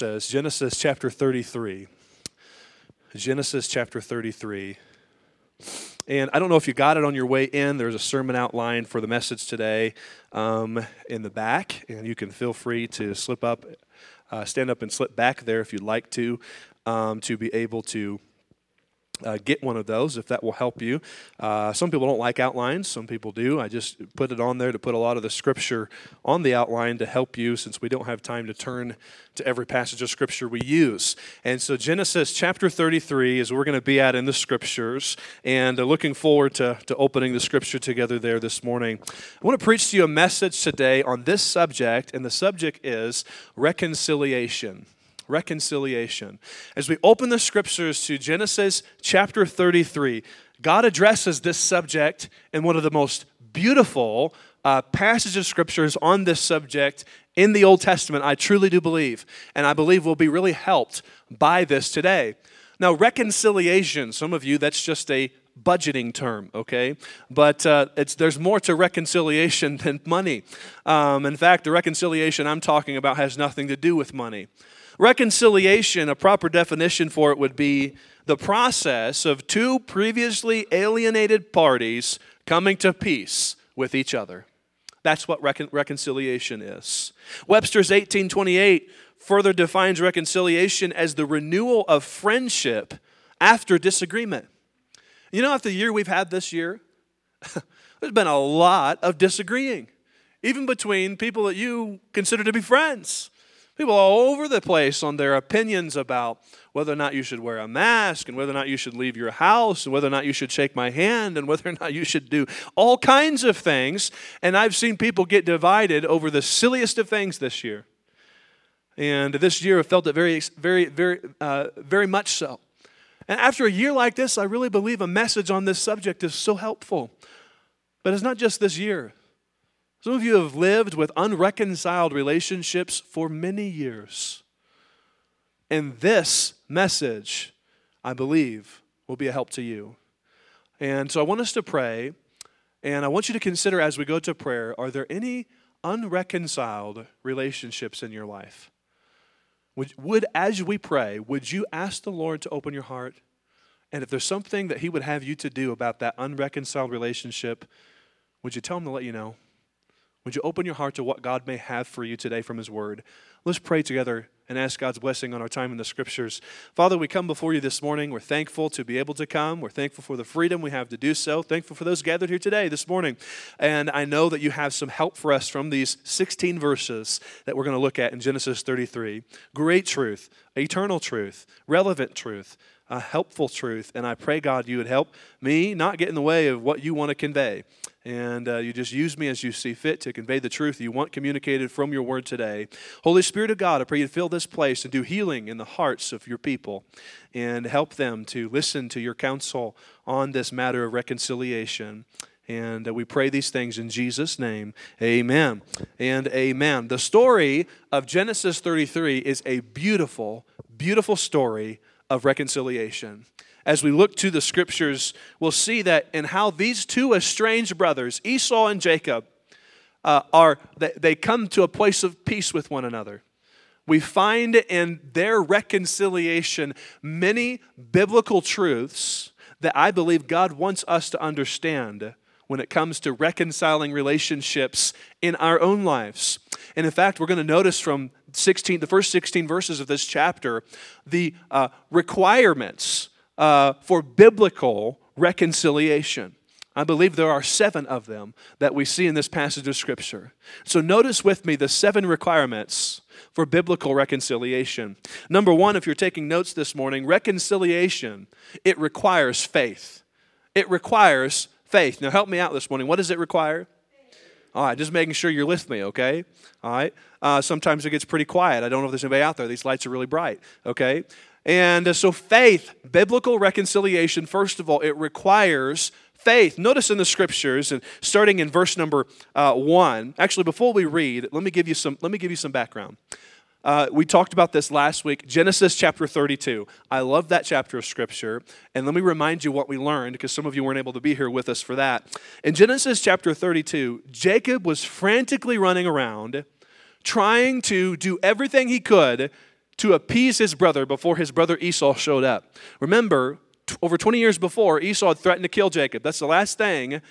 says, Genesis chapter 33. Genesis chapter 33. And I don't know if you got it on your way in. There's a sermon outline for the message today in the back, and you can feel free to stand up and slip back there if you'd like to be able to get one of those if that will help you. Some people don't like outlines. Some people do. I just put it on there to put a lot of the scripture on the outline to help you since we don't have time to turn to every passage of scripture we use. And so Genesis chapter 33 is where we're going to be at in the scriptures, and looking forward to opening the scripture together there this morning. I want to preach to you a message today on this subject, and the subject is reconciliation. Reconciliation. As we open the scriptures to Genesis chapter 33, God addresses this subject in one of the most beautiful passages of scriptures on this subject in the Old Testament, I truly do believe. And I believe we'll be really helped by this today. Now, reconciliation, some of you, that's just a budgeting term, okay? But there's more to reconciliation than money. In fact, the reconciliation I'm talking about has nothing to do with money. Reconciliation, a proper definition for it would be the process of two previously alienated parties coming to peace with each other. That's what reconciliation is. Webster's 1828 further defines reconciliation as the renewal of friendship after disagreement. You know, after the year we've had this year, there's been a lot of disagreeing, even between people that you consider to be friends. People all over the place on their opinions about whether or not you should wear a mask and whether or not you should leave your house and whether or not you should shake my hand and whether or not you should do all kinds of things. And I've seen people get divided over the silliest of things this year. And this year I felt it very much so. And after a year like this, I really believe a message on this subject is so helpful. But it's not just this year. Some of you have lived with unreconciled relationships for many years. And this message, I believe, will be a help to you. And so I want us to pray, and I want you to consider as we go to prayer, are there any unreconciled relationships in your life? As we pray, would you ask the Lord to open your heart? And if there's something that He would have you to do about that unreconciled relationship, would you tell Him to let you know? Would you open your heart to what God may have for you today from His Word? Let's pray together and ask God's blessing on our time in the Scriptures. Father, we come before you this morning. We're thankful to be able to come. We're thankful for the freedom we have to do so. Thankful for those gathered here today, this morning. And I know that you have some help for us from these 16 verses that we're going to look at in Genesis 33. Great truth, eternal truth, relevant truth, a helpful truth. And I pray, God, you would help me not get in the way of what you want to convey. And you just use me as you see fit to convey the truth you want communicated from your word today. Holy Spirit of God, I pray you to fill this place and do healing in the hearts of your people and help them to listen to your counsel on this matter of reconciliation. And we pray these things in Jesus' name. Amen and amen. The story of Genesis 33 is a beautiful, beautiful story of reconciliation. As we look to the scriptures, we'll see that in how these two estranged brothers, Esau and Jacob, they come to a place of peace with one another. We find in their reconciliation many biblical truths that I believe God wants us to understand when it comes to reconciling relationships in our own lives. And in fact, we're going to notice from the first 16 verses of this chapter, the requirements for biblical reconciliation. I believe there are 7 of them that we see in this passage of Scripture. So notice with me the 7 requirements for biblical reconciliation. Number 1, if you're taking notes this morning, reconciliation, it requires faith. It requires faith. Now help me out this morning. What does it require? All right, just making sure you're with me, okay? All right. Sometimes it gets pretty quiet. I don't know if there's anybody out there. These lights are really bright, okay? And so faith, biblical reconciliation, first of all, it requires faith. Notice in the scriptures, and starting in verse number 1. Actually, before we read, let me give you some background. We talked about this last week, Genesis chapter 32. I love that chapter of Scripture, and let me remind you what we learned, because some of you weren't able to be here with us for that. In Genesis chapter 32, Jacob was frantically running around, trying to do everything he could to appease his brother before his brother Esau showed up. Remember, over 20 years before, Esau had threatened to kill Jacob. That's the last thing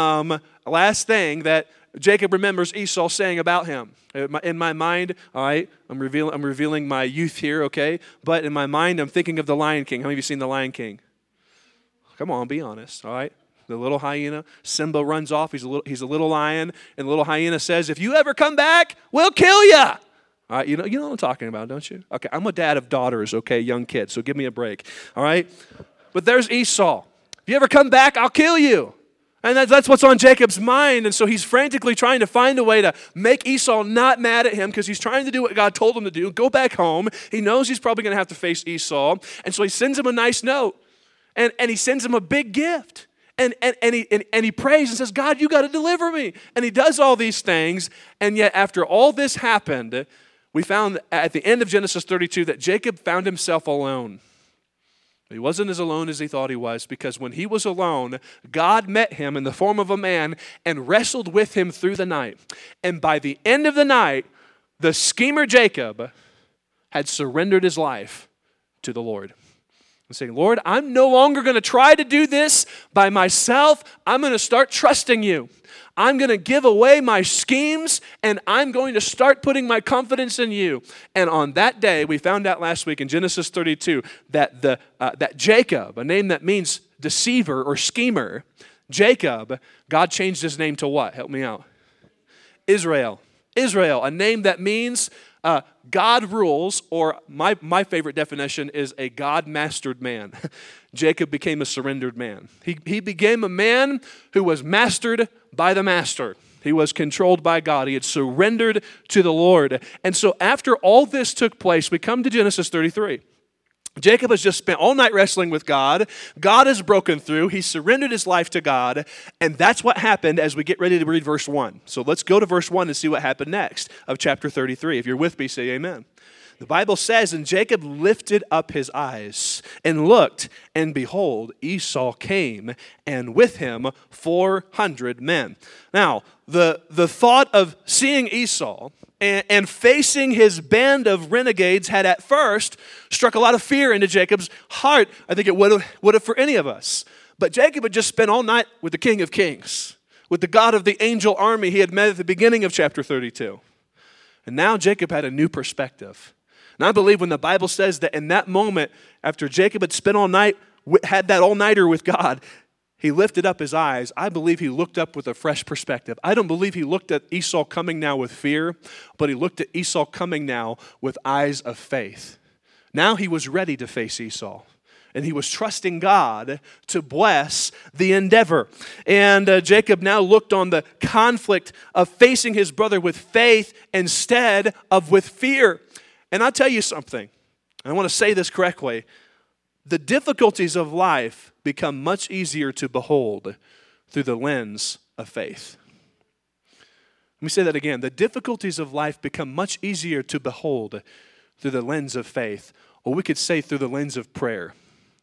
that Jacob remembers Esau saying about him. In my mind, all right, I'm revealing my youth here, okay? But in my mind, I'm thinking of the Lion King. How many of you seen the Lion King? Come on, be honest, all right? The little hyena, Simba runs off. He's a little lion, and the little hyena says, "If you ever come back, we'll kill you." All right, you know what I'm talking about, don't you? Okay, I'm a dad of daughters, okay, young kids, so give me a break, all right? But there's Esau. If you ever come back, I'll kill you. And that's what's on Jacob's mind. And so he's frantically trying to find a way to make Esau not mad at him because he's trying to do what God told him to do, go back home. He knows he's probably going to have to face Esau. And so he sends him a nice note. And he sends him a big gift. And he prays and says, "God, you got to deliver me." And he does all these things. And yet after all this happened, we found at the end of Genesis 32 that Jacob found himself alone. He wasn't as alone as he thought he was, because when he was alone, God met him in the form of a man and wrestled with him through the night. And by the end of the night, the schemer Jacob had surrendered his life to the Lord. And saying, "Lord, I'm no longer going to try to do this by myself. I'm going to start trusting you. I'm going to give away my schemes, and I'm going to start putting my confidence in you." And on that day, we found out last week in Genesis 32 that that Jacob, a name that means deceiver or schemer, Jacob, God changed his name to what? Help me out. Israel. Israel, a name that means God rules, or my favorite definition is a God-mastered man. Jacob became a surrendered man. He became a man who was mastered by the master. He was controlled by God. He had surrendered to the Lord. And so after all this took place, we come to Genesis 33. Jacob has just spent all night wrestling with God. God has broken through. He surrendered his life to God. And that's what happened as we get ready to read verse 1. So let's go to verse 1 and see what happened next of chapter 33. If you're with me, say amen. The Bible says, "And Jacob lifted up his eyes and looked, and behold, Esau came, and with him 400 men." Now, the thought of seeing Esau and facing his band of renegades had at first struck a lot of fear into Jacob's heart. I think it would have for any of us. But Jacob had just spent all night with the King of Kings, with the God of the angel army he had met at the beginning of chapter 32. And now Jacob had a new perspective. And I believe when the Bible says that in that moment, after Jacob had spent all night, had that all-nighter with God, he lifted up his eyes. I believe he looked up with a fresh perspective. I don't believe he looked at Esau coming now with fear, but he looked at Esau coming now with eyes of faith. Now he was ready to face Esau. And he was trusting God to bless the endeavor. And Jacob now looked on the conflict of facing his brother with faith instead of with fear. And I'll tell you something. I want to say this correctly. The difficulties of life become much easier to behold through the lens of faith. Let me say that again. The difficulties of life become much easier to behold through the lens of faith, or we could say through the lens of prayer.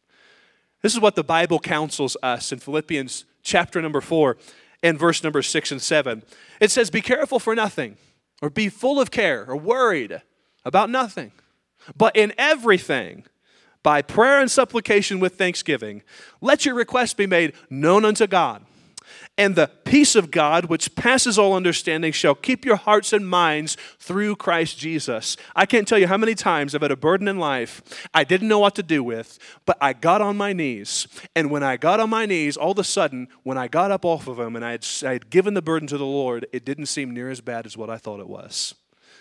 This is what the Bible counsels us in Philippians chapter number 4 and verse number 6 and 7. It says, "Be careful for nothing, or be full of care, or worried about nothing, but in everything, by prayer and supplication with thanksgiving, let your requests be made known unto God. And the peace of God, which passes all understanding, shall keep your hearts and minds through Christ Jesus." I can't tell you how many times I've had a burden in life I didn't know what to do with, but I got on my knees. And when I got on my knees, all of a sudden, when I got up off of them and I had given the burden to the Lord, it didn't seem near as bad as what I thought it was.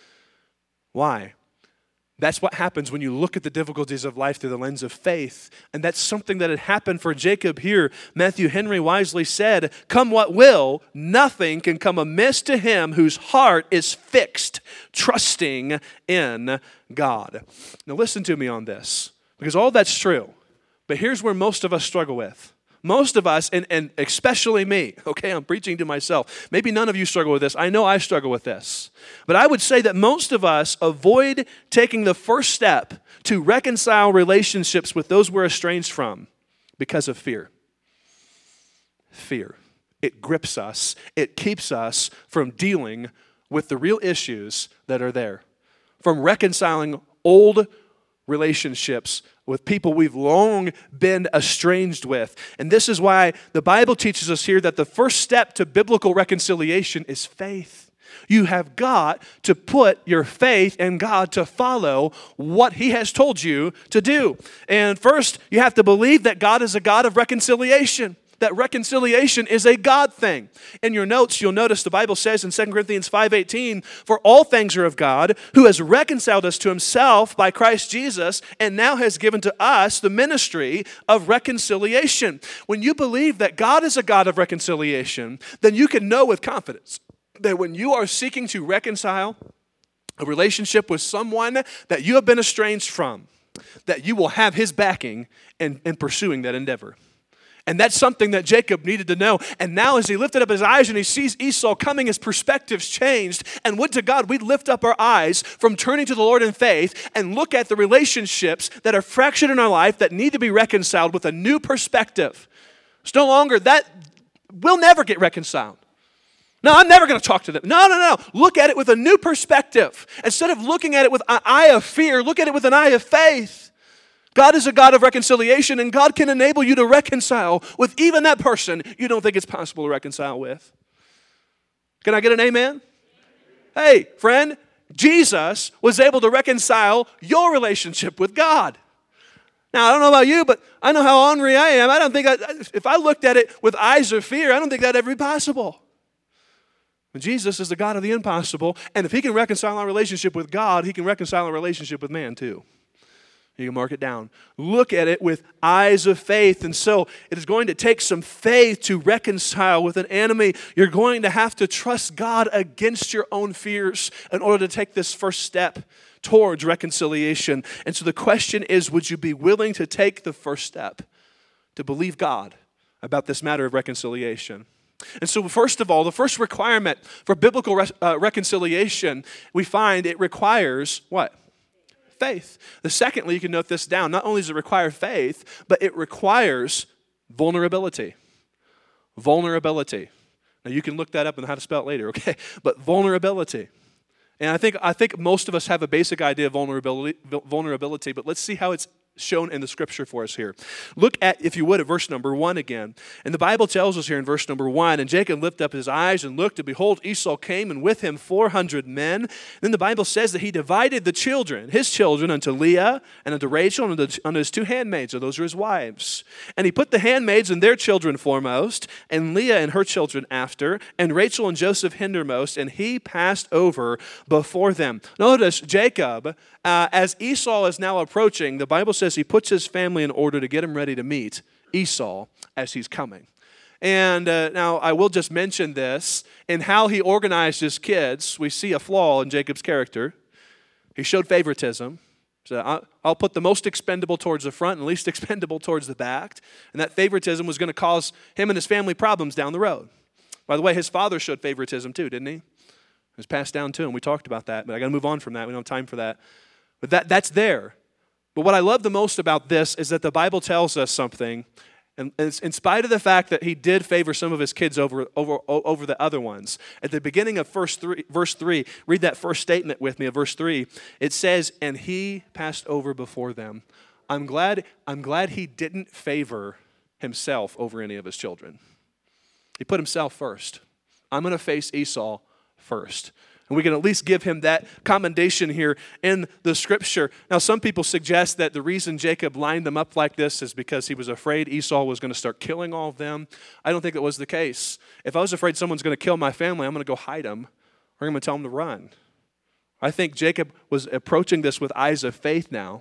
Why? That's what happens when you look at the difficulties of life through the lens of faith. And that's something that had happened for Jacob here. Matthew Henry wisely said, "Come what will, nothing can come amiss to him whose heart is fixed, trusting in God." Now listen to me on this, because all that's true. But here's where most of us struggle with. Most of us, and especially me, okay, I'm preaching to myself. Maybe none of you struggle with this. I know I struggle with this. But I would say that most of us avoid taking the first step to reconcile relationships with those we're estranged from because of fear. Fear. It grips us. It keeps us from dealing with the real issues that are there, from reconciling old relationships with people we've long been estranged with. And this is why the Bible teaches us here that the first step to biblical reconciliation is faith. You have got to put your faith in God to follow what He has told you to do. And first, you have to believe that God is a God of reconciliation. That reconciliation is a God thing. In your notes, you'll notice the Bible says in 2 Corinthians 5:18, "For all things are of God, who has reconciled us to Himself by Christ Jesus, and now has given to us the ministry of reconciliation." When you believe that God is a God of reconciliation, then you can know with confidence that when you are seeking to reconcile a relationship with someone that you have been estranged from, that you will have His backing in pursuing that endeavor. And that's something that Jacob needed to know. And now as he lifted up his eyes and he sees Esau coming, his perspective's changed. And would to God we'd lift up our eyes from turning to the Lord in faith and look at the relationships that are fractured in our life that need to be reconciled with a new perspective. It's no longer that we'll never get reconciled. No, I'm never going to talk to them. No. Look at it with a new perspective. Instead of looking at it with an eye of fear, look at it with an eye of faith. God is a God of reconciliation, and God can enable you to reconcile with even that person you don't think it's possible to reconcile with. Can I get an amen? Hey, friend, Jesus was able to reconcile your relationship with God. Now, I don't know about you, but I know how ornery I am. I don't think, if I looked at it with eyes of fear, I don't think that'd ever be possible. But Jesus is the God of the impossible, and if He can reconcile our relationship with God, He can reconcile our relationship with man too. You can mark it down. Look at it with eyes of faith. And so it is going to take some faith to reconcile with an enemy. You're going to have to trust God against your own fears in order to take this first step towards reconciliation. And so the question is, would you be willing to take the first step to believe God about this matter of reconciliation? And so first of all, the first requirement for biblical reconciliation, we find it requires what? Faith. The secondly, you can note this down, not only does it require faith, but it requires vulnerability. Vulnerability. Now you can look that up and how to spell it later, okay? But vulnerability. And I think most of us have a basic idea of vulnerability, but let's see how it's shown in the scripture for us here. Look at, if you would, at verse number 1 again. And the Bible tells us here in verse number 1, "And Jacob lifted up his eyes and looked, and behold, Esau came, and with him 400 men. Then the Bible says that he divided the children, his children, unto Leah and unto Rachel and unto his two handmaids, so those are his wives. And he put the handmaids and their children foremost, and Leah and her children after, and Rachel and Joseph hindermost, and he passed over before them." Notice Jacob, as Esau is now approaching, the Bible says he puts his family in order to get him ready to meet Esau as he's coming. And now I will just mention this. In how he organized his kids, we see a flaw in Jacob's character. He showed favoritism. So I'll put the most expendable towards the front and least expendable towards the back. And that favoritism was going to cause him and his family problems down the road. By the way, his father showed favoritism too, didn't he? It was passed down to him. We talked about that, but I got to move on from that. We don't have time for that. But that's there. But what I love the most about this is that the Bible tells us something, and in spite of the fact that he did favor some of his kids over the other ones. At the beginning of verse 3, read that first statement with me of verse 3. It says, "And he passed over before them." I'm glad he didn't favor himself over any of his children. He put himself first. I'm going to face Esau first. And we can at least give him that commendation here in the scripture. Now, some people suggest that the reason Jacob lined them up like this is because he was afraid Esau was going to start killing all of them. I don't think that was the case. If I was afraid someone's going to kill my family, I'm going to go hide them, or I'm going to tell them to run. I think Jacob was approaching this with eyes of faith now.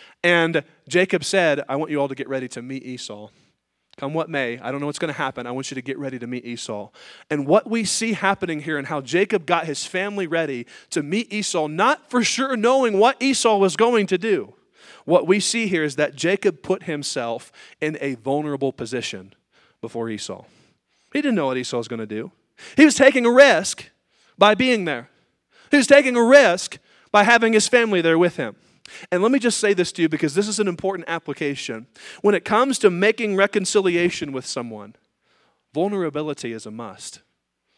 And Jacob said, "I want you all to get ready to meet Esau. Come what may, I don't know what's going to happen. I want you to get ready to meet Esau." And what we see happening here and how Jacob got his family ready to meet Esau, not for sure knowing what Esau was going to do. What we see here is that Jacob put himself in a vulnerable position before Esau. He didn't know what Esau was going to do. He was taking a risk by being there. He was taking a risk by having his family there with him. And let me just say this to you because this is an important application. When it comes to making reconciliation with someone, vulnerability is a must.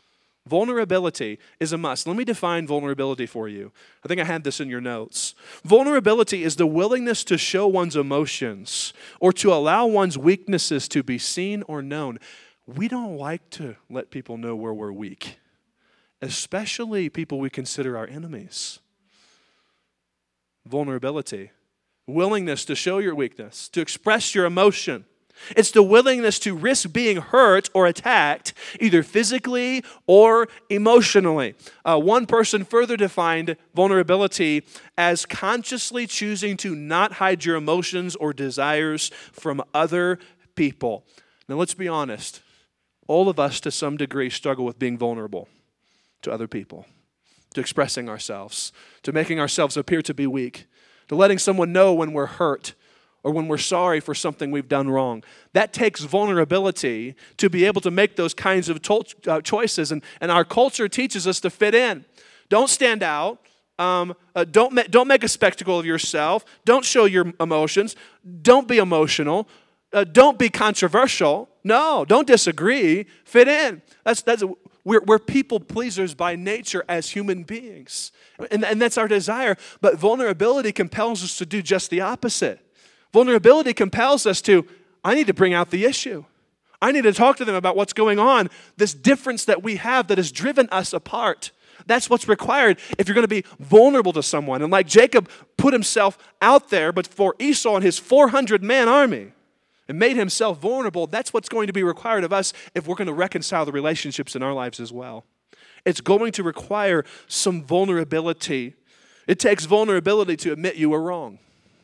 Vulnerability is a must. Let me define vulnerability for you. I think I had this in your notes. Vulnerability is the willingness to show one's emotions or to allow one's weaknesses to be seen or known. We don't like to let people know where we're weak, especially people we consider our enemies. Vulnerability, willingness to show your weakness, to express your emotion. It's the willingness to risk being hurt or attacked, either physically or emotionally. One person further defined vulnerability as consciously choosing to not hide your emotions or desires from other people. Now, let's be honest. All of us, to some degree, struggle with being vulnerable to other people, to expressing ourselves, to making ourselves appear to be weak, to letting someone know when we're hurt, or when we're sorry for something we've done wrong. That takes vulnerability to be able to make those kinds of choices. And our culture teaches us to fit in. Don't stand out. Don't make a spectacle of yourself. Don't show your emotions. Don't be emotional. Don't be controversial. No, don't disagree. Fit in. We're people pleasers by nature as human beings. And that's our desire. But vulnerability compels us to do just the opposite. Vulnerability compels us to, I need to bring out the issue. I need to talk to them about what's going on, this difference that we have that has driven us apart. That's what's required if you're going to be vulnerable to someone. And like Jacob put himself out there, but for Esau and his 400-man army, and made himself vulnerable, that's what's going to be required of us if we're going to reconcile the relationships in our lives as well. It's going to require some vulnerability. It takes vulnerability to admit you were wrong.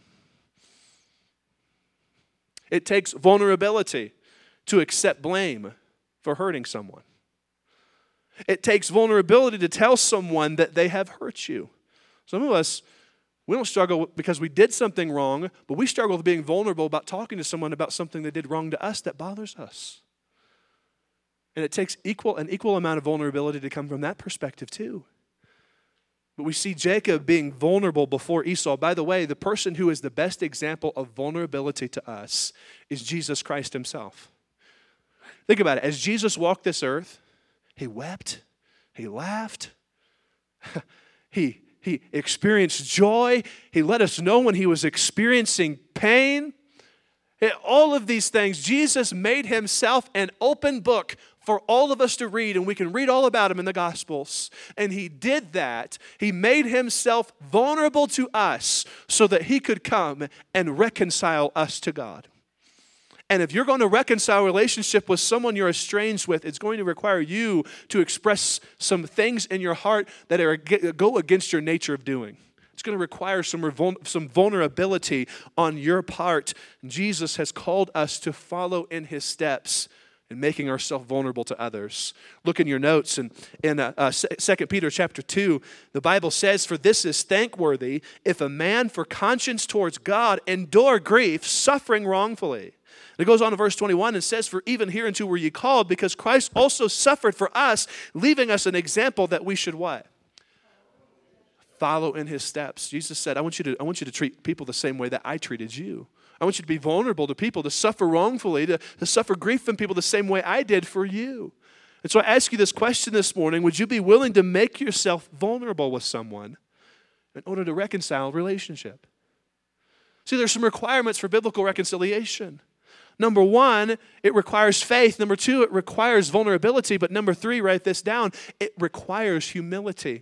It takes vulnerability to accept blame for hurting someone. It takes vulnerability to tell someone that they have hurt you. Some of us, we don't struggle because we did something wrong, but we struggle with being vulnerable about talking to someone about something they did wrong to us that bothers us. And it takes an equal amount of vulnerability to come from that perspective too. But we see Jacob being vulnerable before Esau. By the way, the person who is the best example of vulnerability to us is Jesus Christ himself. Think about it. As Jesus walked this earth, he wept, he laughed, he experienced joy. He let us know when he was experiencing pain. All of these things, Jesus made himself an open book for all of us to read, and we can read all about him in the Gospels. And he did that. He made himself vulnerable to us so that he could come and reconcile us to God. And if you're going to reconcile a relationship with someone you're estranged with, it's going to require you to express some things in your heart that go against your nature of doing. It's going to require some vulnerability on your part. Jesus has called us to follow in his steps in making ourselves vulnerable to others. Look in your notes. In 2 Peter chapter 2, the Bible says, "For this is thankworthy if a man for conscience towards God endure grief, suffering wrongfully." It goes on to verse 21 and says, "For even hereunto were ye called, because Christ also suffered for us, leaving us an example that we should" what? Follow in his steps. Jesus said, I want you to treat people the same way that I treated you. I want you to be vulnerable to people, to suffer wrongfully, to suffer grief from people the same way I did for you. And so I ask you this question this morning: would you be willing to make yourself vulnerable with someone in order to reconcile a relationship? See, there's some requirements for biblical reconciliation. Number one, it requires faith. Number two, it requires vulnerability. But number three, write this down, it requires humility.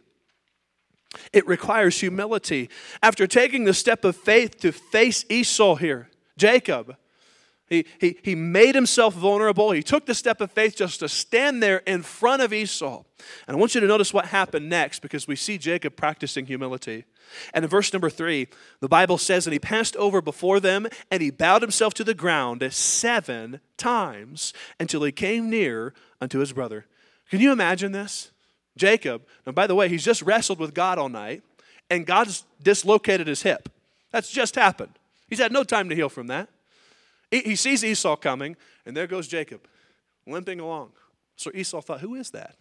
It requires humility. After taking the step of faith to face Esau here, Jacob, he made himself vulnerable. He took the step of faith just to stand there in front of Esau. And I want you to notice what happened next, because we see Jacob practicing humility. And in verse number 3, the Bible says, "And he passed over before them, and he bowed himself to the ground 7 times until he came near unto his brother." Can you imagine this? Jacob, and by the way, he's just wrestled with God all night, and God's dislocated his hip. That's just happened. He's had no time to heal from that. He sees Esau coming, and there goes Jacob, limping along. So Esau thought, who is that?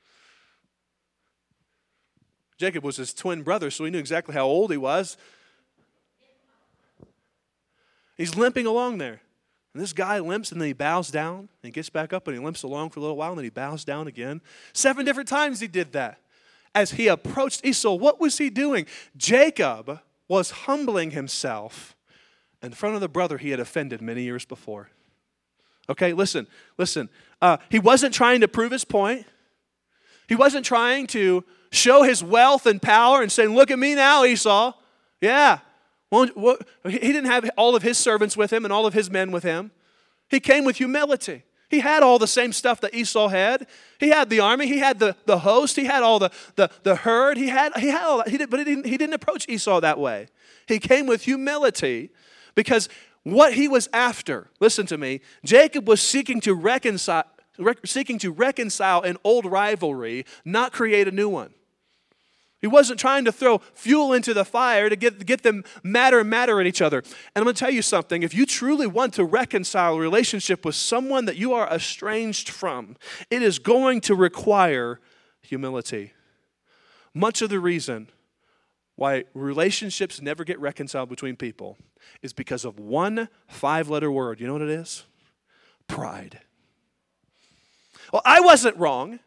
Jacob was his twin brother, so he knew exactly how old he was. He's limping along there. And this guy limps, and then he bows down, and he gets back up, and he limps along for a little while, and then he bows down again. 7 different times he did that. As he approached Esau, what was he doing? Jacob was humbling himself in front of the brother he had offended many years before. Okay, listen. He wasn't trying to prove his point. He wasn't trying to show his wealth and power and saying, look at me now, Esau. Yeah. Well, he didn't have all of his servants with him and all of his men with him. He came with humility. He had all the same stuff that Esau had. He had the army. He had the host. He had all the herd. He had all that. But he didn't approach Esau that way. He came with humility because what he was after, listen to me, Jacob was seeking to reconcile an old rivalry, not create a new one. He wasn't trying to throw fuel into the fire to get them madder and madder at each other. And I'm going to tell you something. If you truly want to reconcile a relationship with someone that you are estranged from, it is going to require humility. Much of the reason why relationships never get reconciled between people is because of one 5-letter word. You know what it is? Pride. Well, I wasn't wrong.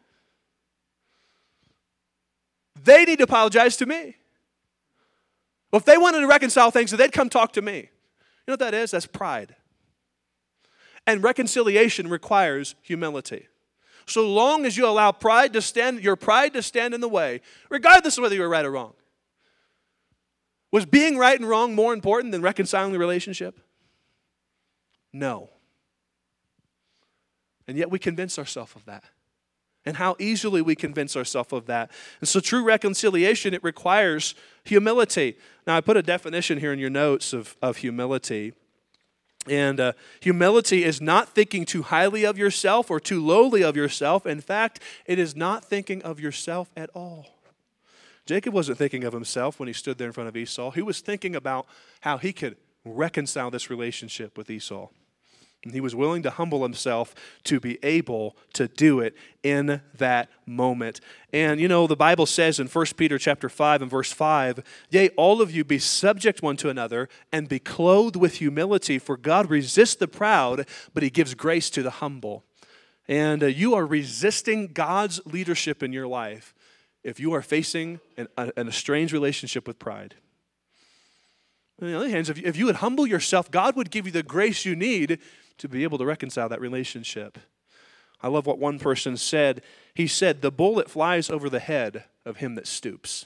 They need to apologize to me. Well, if they wanted to reconcile things, they'd come talk to me. You know what that is? That's pride. And reconciliation requires humility. So long as you allow your pride to stand in the way, regardless of whether you were right or wrong. Was being right and wrong more important than reconciling the relationship? No. And yet we convince ourselves of that. And how easily we convince ourselves of that. And so true reconciliation, it requires humility. Now, I put a definition here in your notes of humility. And humility is not thinking too highly of yourself or too lowly of yourself. In fact, it is not thinking of yourself at all. Jacob wasn't thinking of himself when he stood there in front of Esau. He was thinking about how he could reconcile this relationship with Esau. And he was willing to humble himself to be able to do it in that moment. And you know, the Bible says in 1 Peter chapter 5 and verse 5, yea, all of you be subject one to another and be clothed with humility, for God resists the proud, but he gives grace to the humble. And you are resisting God's leadership in your life if you are facing an estranged relationship with pride. On the other hand, if you would humble yourself, God would give you the grace you need to be able to reconcile that relationship. I love what one person said. He said, the bullet flies over the head of him that stoops.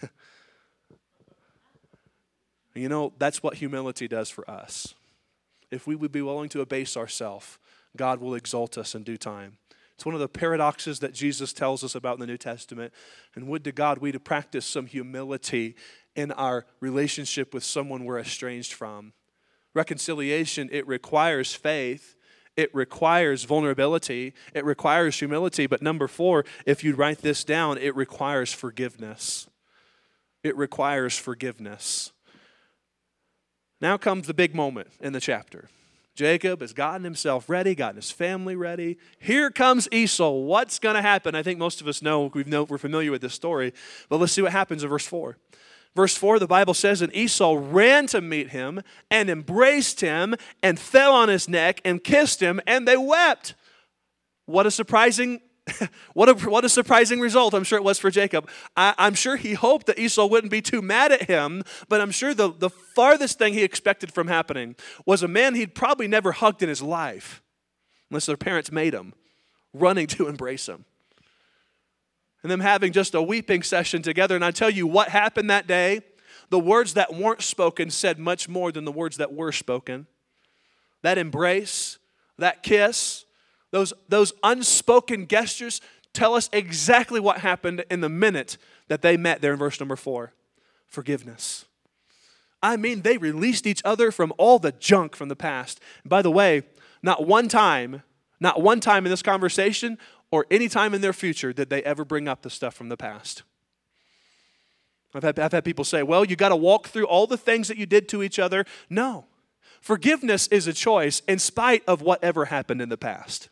You know, that's what humility does for us. If we would be willing to abase ourselves, God will exalt us in due time. It's one of the paradoxes that Jesus tells us about in the New Testament. And would to God we to practice some humility in our relationship with someone we're estranged from. Reconciliation, it requires faith. It requires vulnerability. It requires humility. But number 4, if you write this down, it requires forgiveness. It requires forgiveness. Now comes the big moment in the chapter. Jacob has gotten himself ready, gotten his family ready. Here comes Esau. What's going to happen? I think most of us know, we're familiar with this story. But let's see what happens in verse 4. Verse 4, the Bible says, and Esau ran to meet him and embraced him and fell on his neck and kissed him, and they wept. What a surprising what a surprising result I'm sure it was for Jacob. I'm sure he hoped that Esau wouldn't be too mad at him, but I'm sure the farthest thing he expected from happening was a man he'd probably never hugged in his life, unless their parents made him, running to embrace him. And them having just a weeping session together. And I tell you what happened that day. The words that weren't spoken said much more than the words that were spoken. That embrace, that kiss, those unspoken gestures tell us exactly what happened in the minute that they met there in verse number 4. Forgiveness. I mean, they released each other from all the junk from the past. And by the way, not one time in this conversation or any time in their future did they ever bring up the stuff from the past. I've had people say, well, you got to walk through all the things that you did to each other. No. Forgiveness is a choice in spite of whatever happened in the past.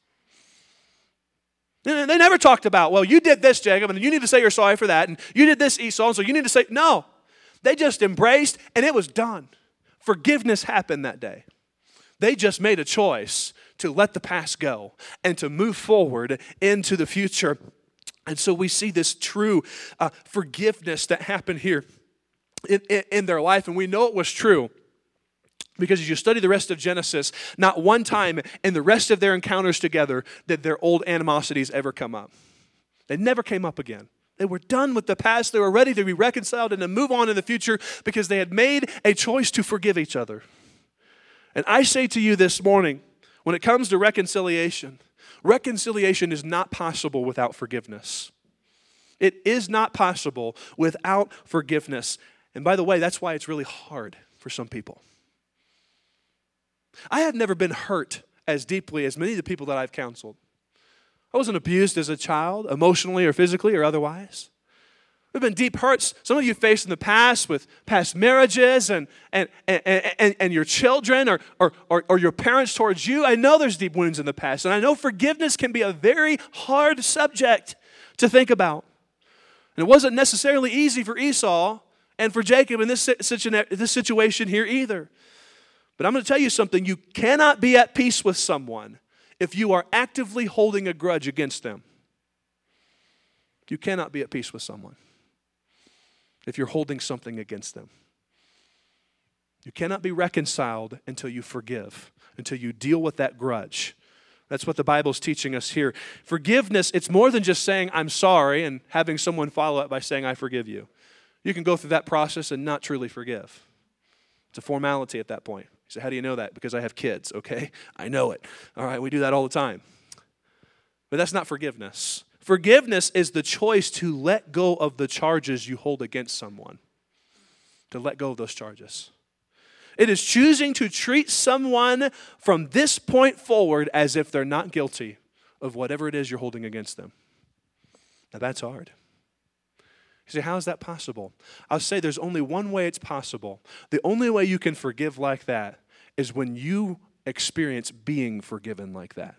They never talked about, well, you did this, Jacob, and you need to say you're sorry for that, and you did this, Esau, so you need to say, no. They just embraced, and it was done. Forgiveness happened that day. They just made a choice to let the past go and to move forward into the future. And so we see this true forgiveness that happened here in their life, and we know it was true because as you study the rest of Genesis, not one time in the rest of their encounters together did their old animosities ever come up. They never came up again. They were done with the past. They were ready to be reconciled and to move on in the future because they had made a choice to forgive each other. And I say to you this morning, when it comes to reconciliation, reconciliation is not possible without forgiveness. It is not possible without forgiveness. And by the way, that's why it's really hard for some people. I have never been hurt as deeply as many of the people that I've counseled. I wasn't abused as a child, emotionally or physically or otherwise. There have been deep hurts some of you faced in the past with past marriages and your children or your parents towards you. I know there's deep wounds in the past, and I know forgiveness can be a very hard subject to think about. And it wasn't necessarily easy for Esau and for Jacob in this situation here either. But I'm going to tell you something. You cannot be at peace with someone if you are actively holding a grudge against them. You cannot be at peace with someone if you're holding something against them. You cannot be reconciled until you forgive, until you deal with that grudge. That's what the Bible's teaching us here. Forgiveness, it's more than just saying, I'm sorry, and having someone follow up by saying, I forgive you. You can go through that process and not truly forgive. It's a formality at that point. You say, how do you know that? Because I have kids, okay? I know it. All right, we do that all the time. But that's not forgiveness. Forgiveness is the choice to let go of the charges you hold against someone. To let go of those charges. It is choosing to treat someone from this point forward as if they're not guilty of whatever it is you're holding against them. Now that's hard. You say, how is that possible? I'll say there's only one way it's possible. The only way you can forgive like that is when you experience being forgiven like that.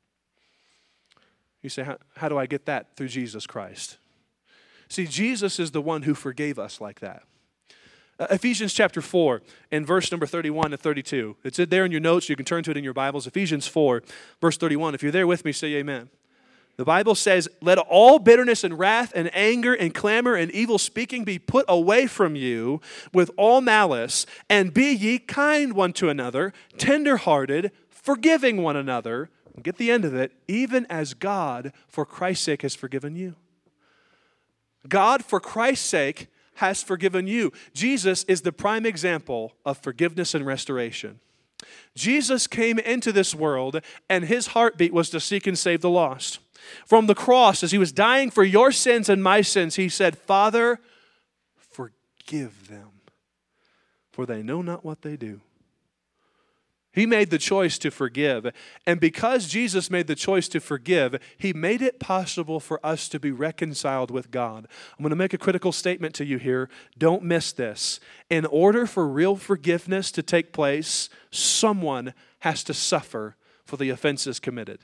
You say, how do I get that? Through Jesus Christ. See, Jesus is the one who forgave us like that. Ephesians chapter 4 and verse number 31 to 32. It's there in your notes. You can turn to it in your Bibles. Ephesians 4, verse 31. If you're there with me, say amen. The Bible says, let all bitterness and wrath and anger and clamor and evil speaking be put away from you with all malice, and be ye kind one to another, tender-hearted, forgiving one another. Get the end of it, even as God, for Christ's sake, has forgiven you. God, for Christ's sake, has forgiven you. Jesus is the prime example of forgiveness and restoration. Jesus came into this world, and his heartbeat was to seek and save the lost. From the cross, as he was dying for your sins and my sins, he said, Father, forgive them, for they know not what they do. He made the choice to forgive. And because Jesus made the choice to forgive, he made it possible for us to be reconciled with God. I'm going to make a critical statement to you here. Don't miss this. In order for real forgiveness to take place, someone has to suffer for the offenses committed.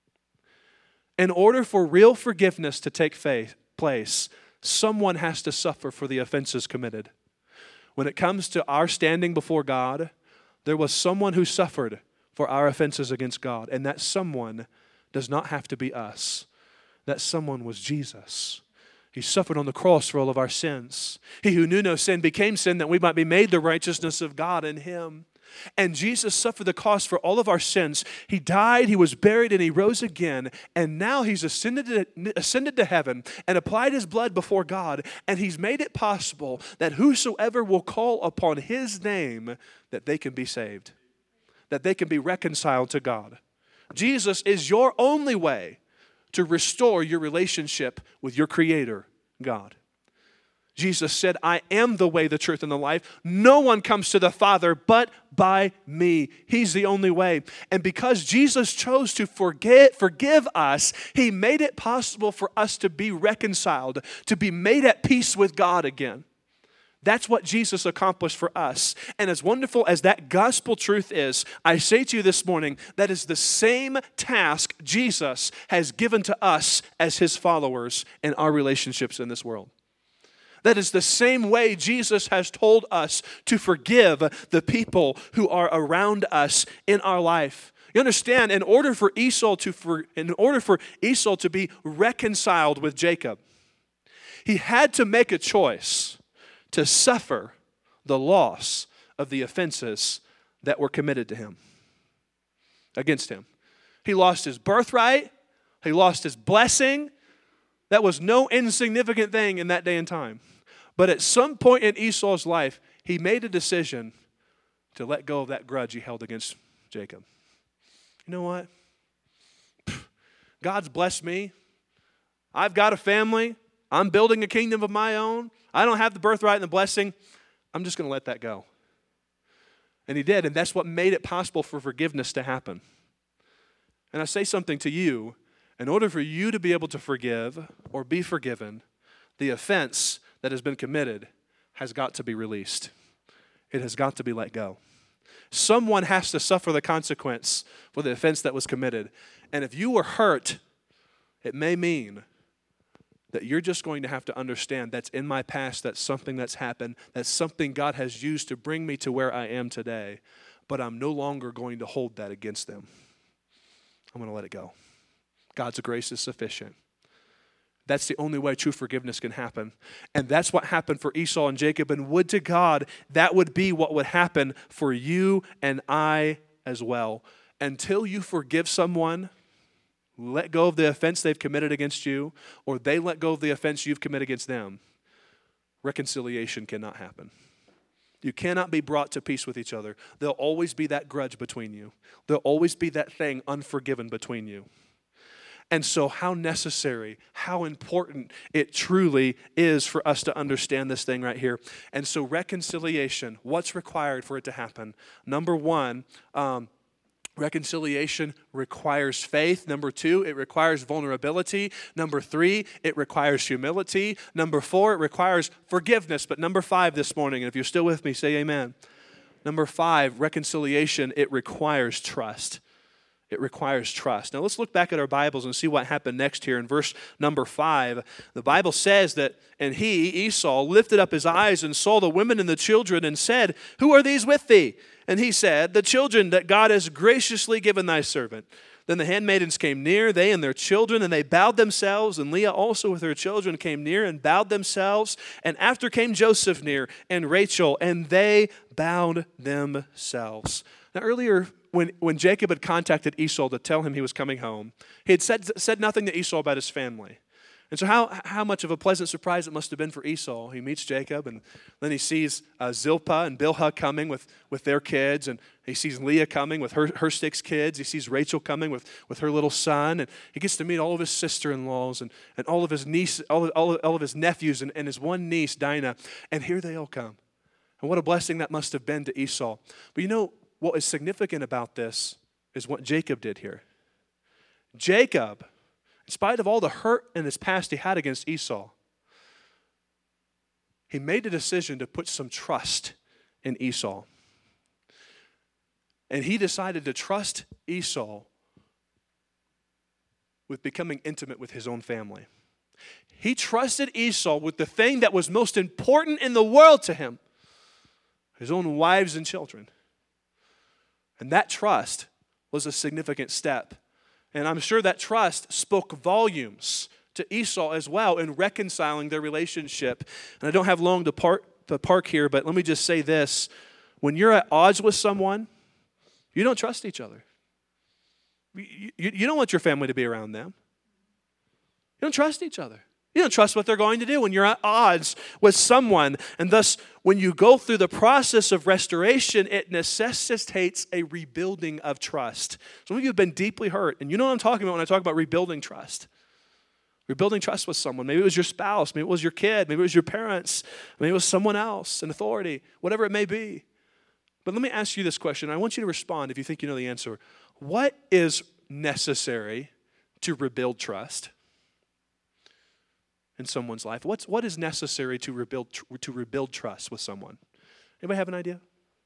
In order for real forgiveness to take place, someone has to suffer for the offenses committed. When it comes to our standing before God, there was someone who suffered for our offenses against God, and that someone does not have to be us. That someone was Jesus. He suffered on the cross for all of our sins. He who knew no sin became sin that we might be made the righteousness of God in him. And Jesus suffered the cost for all of our sins. He died, he was buried, and he rose again. And now he's ascended to heaven and applied his blood before God. And he's made it possible that whosoever will call upon his name, that they can be saved. That they can be reconciled to God. Jesus is your only way to restore your relationship with your Creator, God. Jesus said, I am the way, the truth, and the life. No one comes to the Father but by me. He's the only way. And because Jesus chose to forgive us, he made it possible for us to be reconciled, to be made at peace with God again. That's what Jesus accomplished for us. And as wonderful as that gospel truth is, I say to you this morning, that is the same task Jesus has given to us as his followers in our relationships in this world. That is the same way Jesus has told us to forgive the people who are around us in our life. You understand, in order for Esau to be reconciled with Jacob, he had to make a choice to suffer the loss of the offenses that were committed to him, against him. He lost his birthright. He lost his blessing. That was no insignificant thing in that day and time. But at some point in Esau's life, he made a decision to let go of that grudge he held against Jacob. You know what? God's blessed me. I've got a family. I'm building a kingdom of my own. I don't have the birthright and the blessing. I'm just going to let that go. And he did, and that's what made it possible for forgiveness to happen. And I say something to you. In order for you to be able to forgive or be forgiven, the offense that has been committed has got to be released. It has got to be let go. Someone has to suffer the consequence for the offense that was committed. And if you were hurt, it may mean that you're just going to have to understand that's in my past, that's something that's happened, that's something God has used to bring me to where I am today, but I'm no longer going to hold that against them. I'm going to let it go. God's grace is sufficient. That's the only way true forgiveness can happen. And that's what happened for Esau and Jacob. And would to God, that would be what would happen for you and I as well. Until you forgive someone, let go of the offense they've committed against you, or they let go of the offense you've committed against them, reconciliation cannot happen. You cannot be brought to peace with each other. There'll always be that grudge between you. There'll always be that thing unforgiven between you. And so how necessary, how important it truly is for us to understand this thing right here. And so reconciliation, what's required for it to happen? Number one, reconciliation requires faith. Number two, it requires vulnerability. Number three, it requires humility. Number four, it requires forgiveness. But number five this morning, and if you're still with me, say amen. Number five, reconciliation, it requires trust. It requires trust. Now let's look back at our Bibles and see what happened next here in verse number 5. The Bible says that, and he, Esau, lifted up his eyes and saw the women and the children and said, "Who are these with thee?" And he said, "The children that God has graciously given thy servant." Then the handmaidens came near, they and their children, and they bowed themselves. And Leah also with her children came near and bowed themselves. And after came Joseph near and Rachel, and they bowed themselves. Now earlier, when Jacob had contacted Esau to tell him he was coming home, he had said nothing to Esau about his family. And so how much of a pleasant surprise it must have been for Esau. He meets Jacob, and then he sees Zilpah and Bilhah coming with their kids, and he sees Leah coming with her 6 kids. He sees Rachel coming with her little son, and he gets to meet all of his sister-in-laws and all of his nieces, all of his nephews, and his one niece, Dinah. And here they all come. And what a blessing that must have been to Esau. But you know, what is significant about this is what Jacob did here. Jacob, in spite of all the hurt in his past he had against Esau, he made a decision to put some trust in Esau. And he decided to trust Esau with becoming intimate with his own family. He trusted Esau with the thing that was most important in the world to him, his own wives and children. And that trust was a significant step. And I'm sure that trust spoke volumes to Esau as well in reconciling their relationship. And I don't have long to park here, but let me just say this. When you're at odds with someone, you don't trust each other. You don't want your family to be around them. You don't trust each other. You don't trust what they're going to do when you're at odds with someone. And thus, when you go through the process of restoration, it necessitates a rebuilding of trust. Some of you have been deeply hurt, and you know what I'm talking about when I talk about rebuilding trust. Rebuilding trust with someone. Maybe it was your spouse. Maybe it was your kid. Maybe it was your parents. Maybe it was someone else, an authority, whatever it may be. But let me ask you this question. I want you to respond if you think you know the answer. What is necessary to rebuild trust in someone's life? What is necessary to rebuild trust with someone? Anybody have an idea?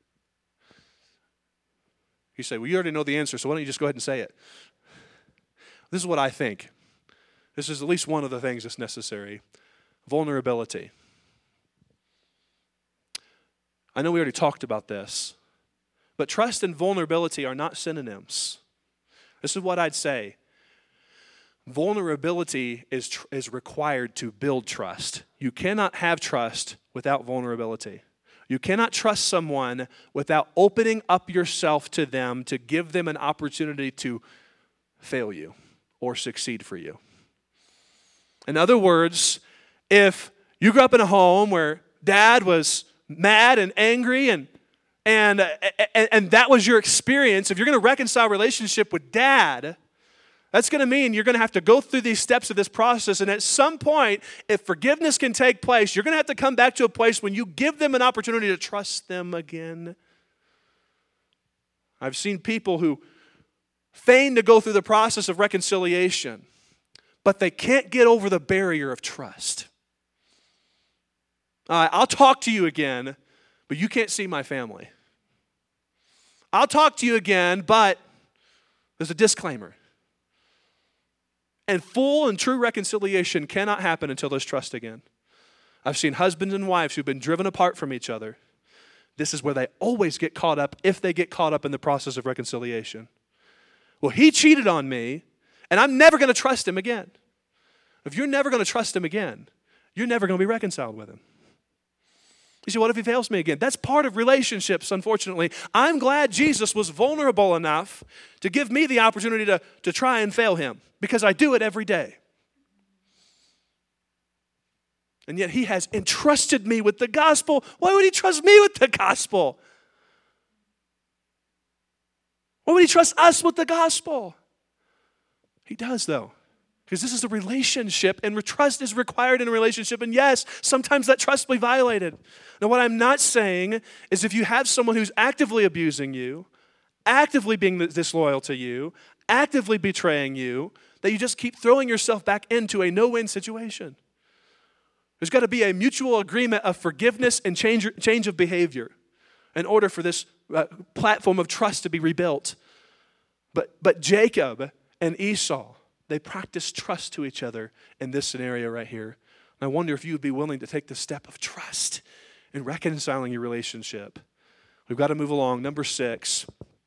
You say, well, you already know the answer, so why don't you just go ahead and say it? This is what I think. This is at least one of the things that's necessary. Vulnerability. I know we already talked about this, but trust and vulnerability are not synonyms. This is what I'd say. Vulnerability is required to build trust. You cannot have trust without vulnerability. You cannot trust someone without opening up yourself to them to give them an opportunity to fail you or succeed for you. In other words, if you grew up in a home where dad was mad and angry and that was your experience, if you're going to reconcile a relationship with dad, that's going to mean you're going to have to go through these steps of this process. And at some point, if forgiveness can take place, you're going to have to come back to a place when you give them an opportunity to trust them again. I've seen people who feign to go through the process of reconciliation, but they can't get over the barrier of trust. I'll talk to you again, but you can't see my family. I'll talk to you again, but there's a disclaimer. And full and true reconciliation cannot happen until there's trust again. I've seen husbands and wives who've been driven apart from each other. This is where they always get caught up if they get caught up in the process of reconciliation. Well, he cheated on me, and I'm never going to trust him again. If you're never going to trust him again, you're never going to be reconciled with him. You say, what if he fails me again? That's part of relationships, unfortunately. I'm glad Jesus was vulnerable enough to give me the opportunity to try and fail him, because I do it every day. And yet he has entrusted me with the gospel. Why would he trust me with the gospel? Why would he trust us with the gospel? He does, though. Because this is a relationship, and trust is required in a relationship. And yes, sometimes that trust will be violated. Now, what I'm not saying is if you have someone who's actively abusing you, actively being disloyal to you, actively betraying you, that you just keep throwing yourself back into a no-win situation. There's got to be a mutual agreement of forgiveness and change of behavior in order for this platform of trust to be rebuilt. But Jacob and Esau, they practiced trust to each other in this scenario right here. And I wonder if you would be willing to take the step of trust in reconciling your relationship. We've got to move along. Number six,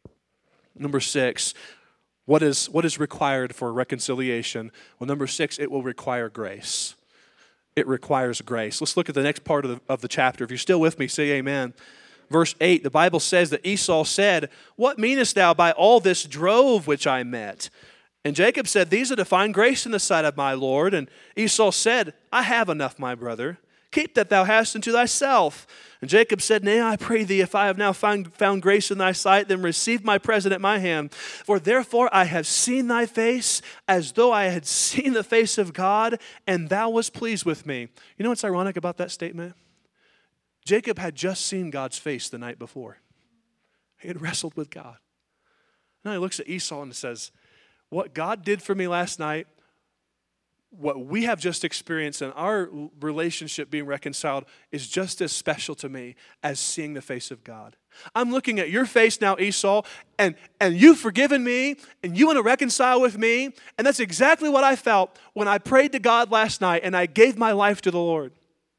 what is required for reconciliation? Well, number 6, it will require grace. It requires grace. Let's look at the next part of the chapter. If you're still with me, say amen. Verse 8, the Bible says that Esau said, "What meanest thou by all this drove which I met?" And Jacob said, "These are to find grace in the sight of my Lord." And Esau said, "I have enough, my brother. Keep that thou hast unto thyself." And Jacob said, "Nay, I pray thee, if I have now found grace in thy sight, then receive my present at my hand. For therefore I have seen thy face, as though I had seen the face of God, and thou wast pleased with me." You know what's ironic about that statement? Jacob had just seen God's face the night before. He had wrestled with God. Now he looks at Esau and says, what God did for me last night, what we have just experienced in our relationship being reconciled is just as special to me as seeing the face of God. I'm looking at your face now, Esau, and you've forgiven me, and you want to reconcile with me, and that's exactly what I felt when I prayed to God last night and I gave my life to the Lord.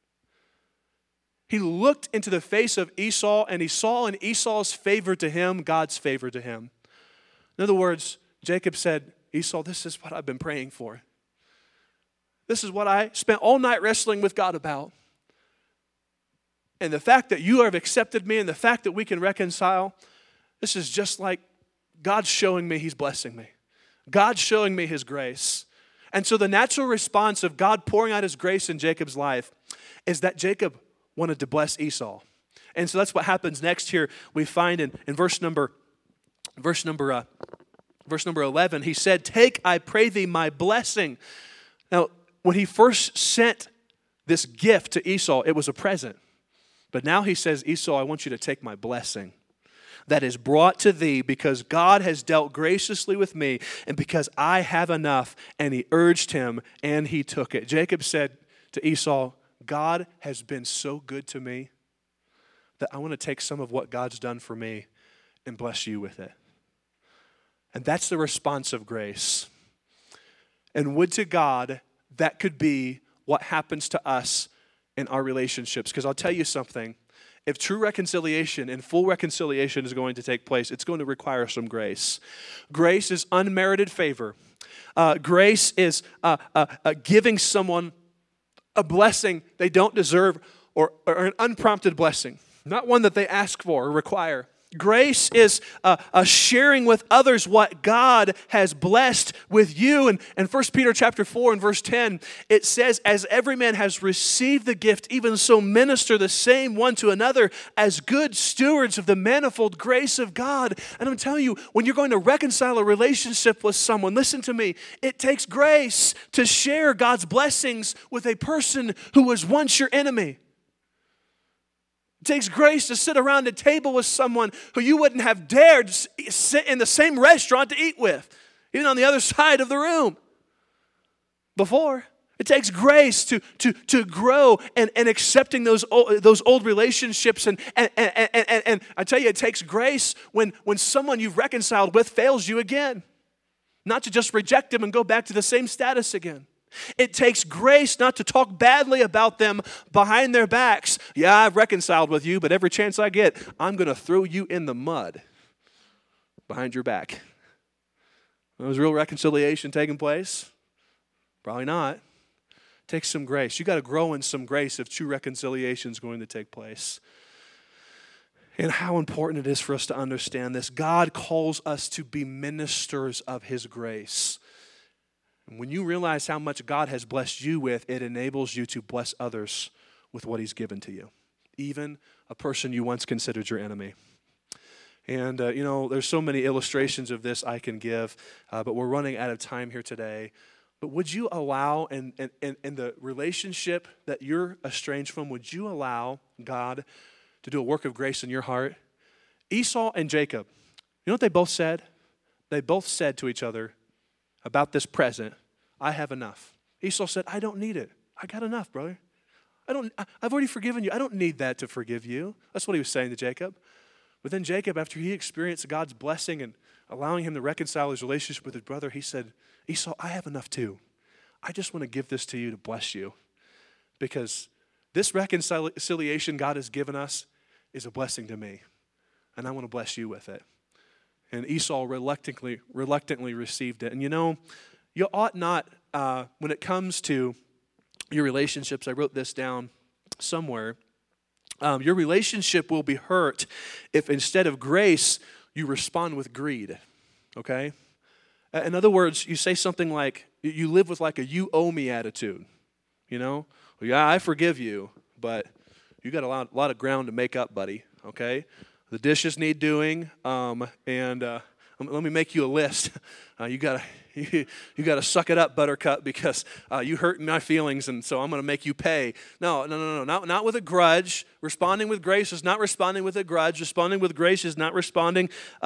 He looked into the face of Esau, and he saw in Esau's favor to him, God's favor to him. In other words, Jacob said, "Esau, this is what I've been praying for. This is what I spent all night wrestling with God about. And the fact that you have accepted me and the fact that we can reconcile, this is just like God showing me He's blessing me. God showing me His grace." And so the natural response of God pouring out His grace in Jacob's life is that Jacob wanted to bless Esau. And so that's what happens next here. We find in verse number 11, he said, "Take, I pray thee, my blessing." Now, when he first sent this gift to Esau, it was a present. But now he says, "Esau, I want you to take my blessing that is brought to thee because God has dealt graciously with me and because I have enough." And he urged him and he took it. Jacob said to Esau, "God has been so good to me that I want to take some of what God's done for me and bless you with it." And that's the response of grace. And would to God that could be what happens to us in our relationships. Because I'll tell you something. If true reconciliation and full reconciliation is going to take place, it's going to require some grace. Grace is unmerited favor. Grace is giving someone a blessing they don't deserve, or an unprompted blessing, not one that they ask for or require. Grace is a sharing with others what God has blessed with you. And 1 Peter chapter 4 and verse 10, it says, as every man has received the gift, even so minister the same one to another as good stewards of the manifold grace of God. And I'm telling you, when you're going to reconcile a relationship with someone, listen to me, it takes grace to share God's blessings with a person who was once your enemy. It takes grace to sit around a table with someone who you wouldn't have dared sit in the same restaurant to eat with, even on the other side of the room before. It takes grace to grow and accepting those old relationships. And I tell you, it takes grace when someone you've reconciled with fails you again. Not to just reject them and go back to the same status again. It takes grace not to talk badly about them behind their backs. Yeah, I've reconciled with you, but every chance I get, I'm going to throw you in the mud behind your back. Was real reconciliation taking place? Probably not. It takes some grace. You got to grow in some grace if true reconciliation is going to take place. And how important it is for us to understand this. God calls us to be ministers of His grace. And when you realize how much God has blessed you with, it enables you to bless others with what He's given to you, even a person you once considered your enemy. And, there's so many illustrations of this I can give, but we're running out of time here today. But would you allow, in the relationship that you're estranged from, would you allow God to do a work of grace in your heart? Esau and Jacob, you know what they both said? They both said to each other, about this present, I have enough. Esau said, I don't need it. I got enough, brother. I've already forgiven you. I don't need that to forgive you. That's what he was saying to Jacob. But then Jacob, after he experienced God's blessing and allowing him to reconcile his relationship with his brother, he said, Esau, I have enough too. I just want to give this to you to bless you. Because this reconciliation God has given us is a blessing to me. And I want to bless you with it. And Esau reluctantly received it. And you ought not, when it comes to your relationships, I wrote this down somewhere, your relationship will be hurt if instead of grace, you respond with greed, okay? In other words, you say something like, you live with like a you owe me attitude, Well, yeah, I forgive you, but you got a lot of ground to make up, buddy, okay? The dishes need doing, and let me make you a list. You gotta suck it up, Buttercup, because you hurt my feelings, and so I'm going to make you pay. No, not with a grudge. Responding with grace is not responding with a grudge. Responding with grace is not responding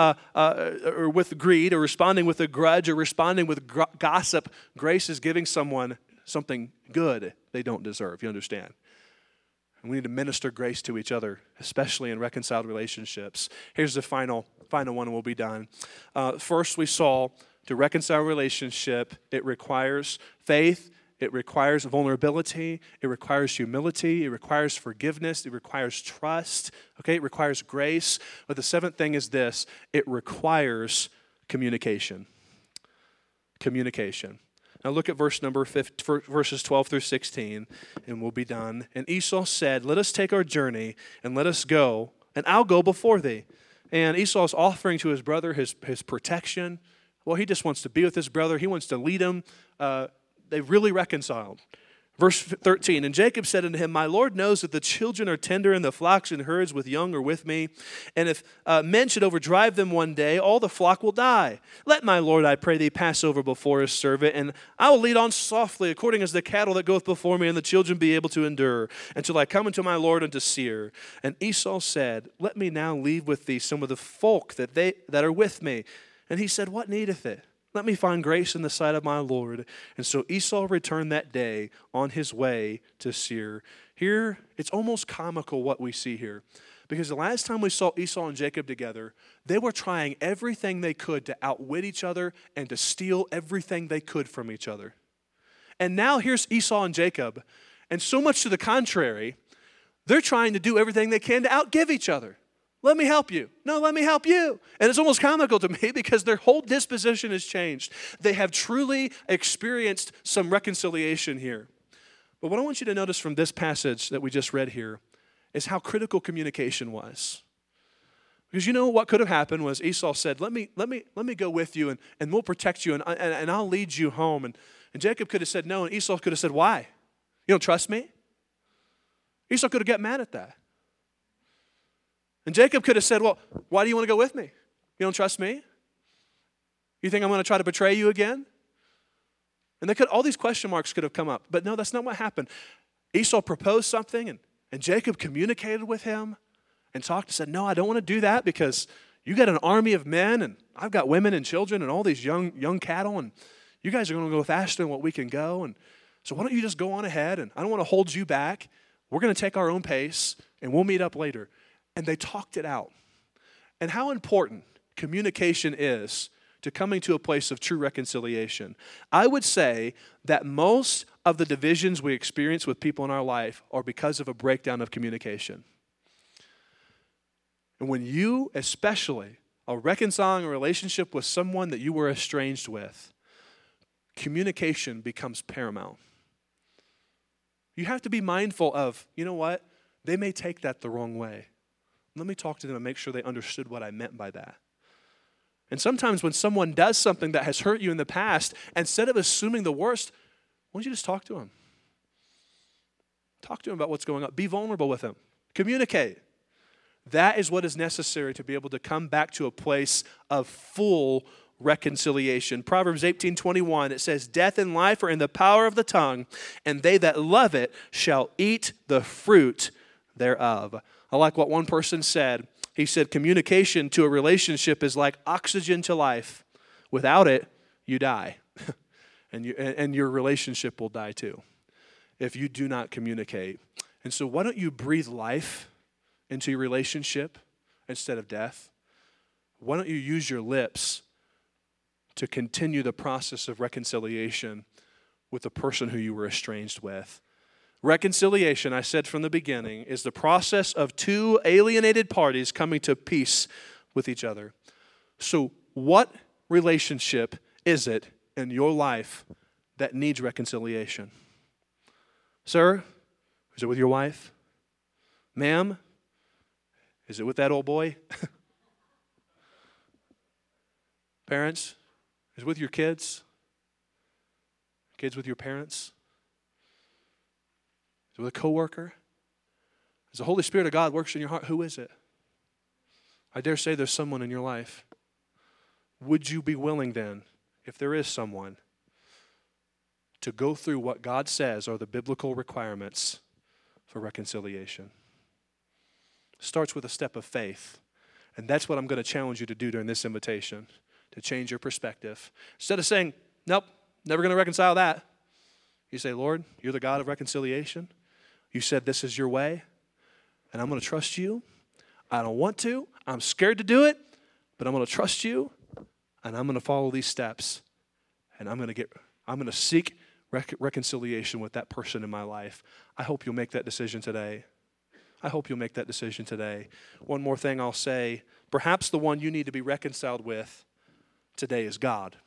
or with greed, or responding with a grudge, or responding with gossip. Grace is giving someone something good they don't deserve. You understand? And we need to minister grace to each other, especially in reconciled relationships. Here's the final one, and we'll be done. First, we saw to reconcile a relationship, it requires faith, it requires vulnerability, it requires humility, it requires forgiveness, it requires trust, okay? It requires grace. But the seventh thing is this, it requires communication. Communication. Now look at verses 12 through 16, and we'll be done. And Esau said, let us take our journey, and let us go, and I'll go before thee. And Esau is offering to his brother his protection. Well, he just wants to be with his brother. He wants to lead him. They've really reconciled. Verse 13, and Jacob said unto him, my Lord knows that the children are tender and the flocks and herds with young are with me. And if men should overdrive them one day, all the flock will die. Let my Lord, I pray thee, pass over before his servant, and I will lead on softly, according as the cattle that goeth before me, and the children be able to endure, until I come unto my Lord unto Seir. And Esau said, let me now leave with thee some of the folk that are with me. And he said, what needeth it? Let me find grace in the sight of my Lord. And so Esau returned that day on his way to Seir. Here, it's almost comical what we see here. Because the last time we saw Esau and Jacob together, they were trying everything they could to outwit each other and to steal everything they could from each other. And now here's Esau and Jacob. And so much to the contrary, They're trying to do everything they can to outgive each other. Let me help you. No, let me help you. And it's almost comical to me because their whole disposition has changed. They have truly experienced some reconciliation here. But what I want you to notice from this passage that we just read here is how critical communication was. Because you know what could have happened was Esau said, let me go with you and we'll protect you and I'll lead you home. And Jacob could have said no, and Esau could have said, why? You don't trust me? Esau could have got mad at that. And Jacob could have said, well, why do you want to go with me? You don't trust me? You think I'm going to try to betray you again? And all these question marks could have come up. But no, that's not what happened. Esau proposed something, and Jacob communicated with him and talked and said, no, I don't want to do that because you got an army of men, and I've got women and children and all these young cattle, and you guys are going to go faster than what we can go. And so why don't you just go on ahead, and I don't want to hold you back. We're going to take our own pace, and we'll meet up later. And they talked it out. And how important communication is to coming to a place of true reconciliation. I would say that most of the divisions we experience with people in our life are because of a breakdown of communication. And when you especially are reconciling a relationship with someone that you were estranged with, communication becomes paramount. You have to be mindful of, you know what? They may take that the wrong way. Let me talk to them and make sure they understood what I meant by that. And sometimes when someone does something that has hurt you in the past, instead of assuming the worst, why don't you just talk to them? Talk to them about what's going on. Be vulnerable with them. Communicate. That is what is necessary to be able to come back to a place of full reconciliation. Proverbs 18:21, it says, death and life are in the power of the tongue, and they that love it shall eat the fruit thereof. I like what one person said. He said, communication to a relationship is like oxygen to life. Without it, you die. and your relationship will die too if you do not communicate. And so why don't you breathe life into your relationship instead of death? Why don't you use your lips to continue the process of reconciliation with the person who you were estranged with? Reconciliation, I said from the beginning, is the process of two alienated parties coming to peace with each other. So what relationship is it in your life that needs reconciliation? Sir, is it with your wife? Ma'am, is it with that old boy? Parents, is it with your kids? Kids with your parents? Is it with a coworker? As the Holy Spirit of God works in your heart, who is it? I dare say there's someone in your life. Would you be willing then, if there is someone, to go through what God says are the biblical requirements for reconciliation? It starts with a step of faith. And that's what I'm going to challenge you to do during this invitation, to change your perspective. Instead of saying, nope, never going to reconcile that, you say, Lord, you're the God of reconciliation. You said this is your way, and I'm going to trust you. I don't want to. I'm scared to do it, but I'm going to trust you, and I'm going to follow these steps, and I'm going to seek reconciliation with that person in my life. I hope you'll make that decision today. I hope you'll make that decision today. One more thing I'll say. Perhaps the one you need to be reconciled with today is God.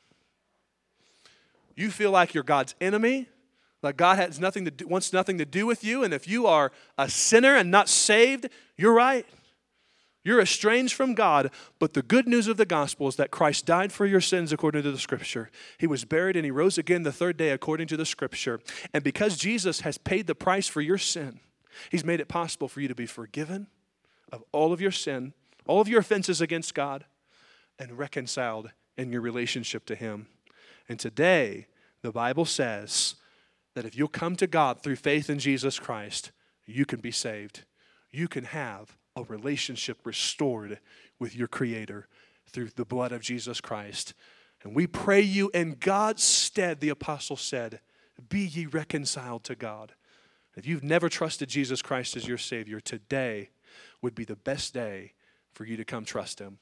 You feel like you're God's enemy, like God has wants nothing to do with you, and if you are a sinner and not saved, you're right. You're estranged from God, but the good news of the gospel is that Christ died for your sins according to the Scripture. He was buried and He rose again the third day according to the Scripture. And because Jesus has paid the price for your sin, He's made it possible for you to be forgiven of all of your sin, all of your offenses against God, and reconciled in your relationship to Him. And today, the Bible says that if you'll come to God through faith in Jesus Christ, you can be saved. You can have a relationship restored with your Creator through the blood of Jesus Christ. And we pray you in God's stead, the apostle said, be ye reconciled to God. If you've never trusted Jesus Christ as your Savior, today would be the best day for you to come trust Him.